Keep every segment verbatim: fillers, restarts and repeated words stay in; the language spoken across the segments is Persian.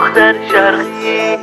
دختر شرقی.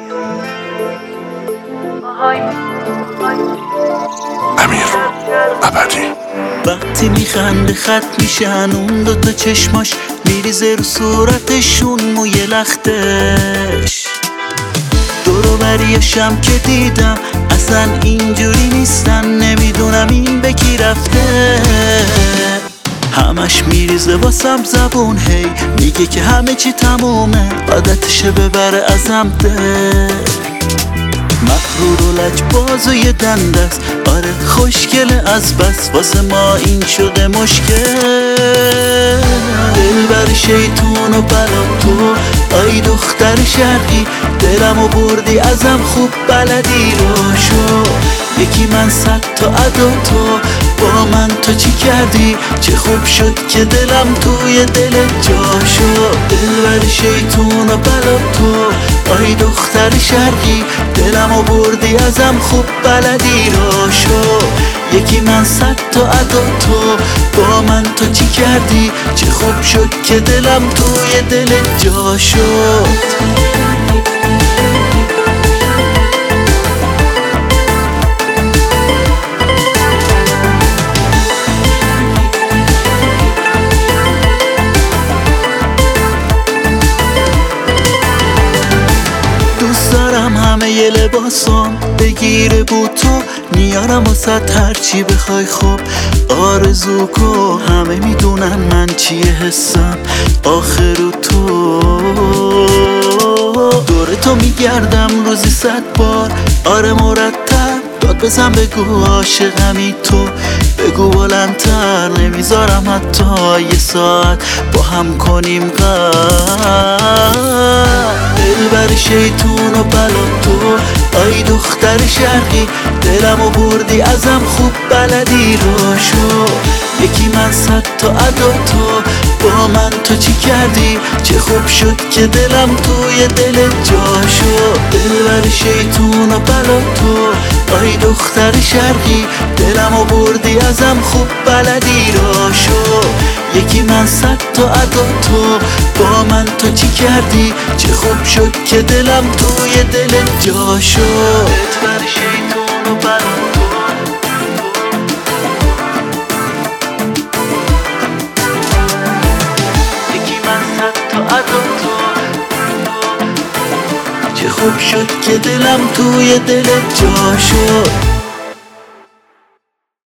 امیر ابدی. وقتی میخنده خط میشن اون دوتا چشماش، میریزه رو صورتشون موی لختش. دورو بریاشم که دیدم اصلا اینجوری نیستن، نمیدونم این به کی رفته. همش میریزه واسم زبون، هی میگه که همه چی تمومه، عادتشه ببره ازم دل. مغرور و لجباز و یه دندست، آره خوشگله از بس، واسه ما این شده مشکل. دلبر شیطون و بلا تو، آی دختر شرقی، دلمو بردی ازم خوب بلدی رو شو. یکی من صد تا ادا تو، با من تو چی کردی؟ چه خوب شد که دلم توی دل جا شد. دلبر شیطون و بلا تو، آی دختر شرقی، دلمو بردی ازم خوب بلدی رو شو. یکی من صد تا ادا تو، با من تو چی کردی؟ چه خوب شد که دلم توی دل جا شد. همه ی لباسام بگیره بود تو، میارم واسه هرچی بخوای. خوب آرزو کو، همه میدونن من چیه حسم آخر تو. دور تو میگردم روزی صد بار، آره مرتب داد بزن بگو عاشقمی تو، بگو بلندتر، نمیذارم حتی یه ساعت با هم کنیم قد. دلبر شیطون و بلا تو، آی دختر شرقی، دلمو بردی ازم خوب بلدی رو شو. یکی من صد تا ادا تو، با من تو چی کردی؟ چه خوب شد که دلم توی دل جا شد. دلبر شیطون و بلا تو، آی دختر شرقی، دلمو بردی ازم خوب بلدی رو شو. یکی من صد تا ادا تو، با من تو چی کردی؟ چه خوب شد که دلم توی دل جا شد. دلبر شیطون و بلا تو، یکی من صد تا ادا تو، چه خوب شد که دلم توی دل جا شد.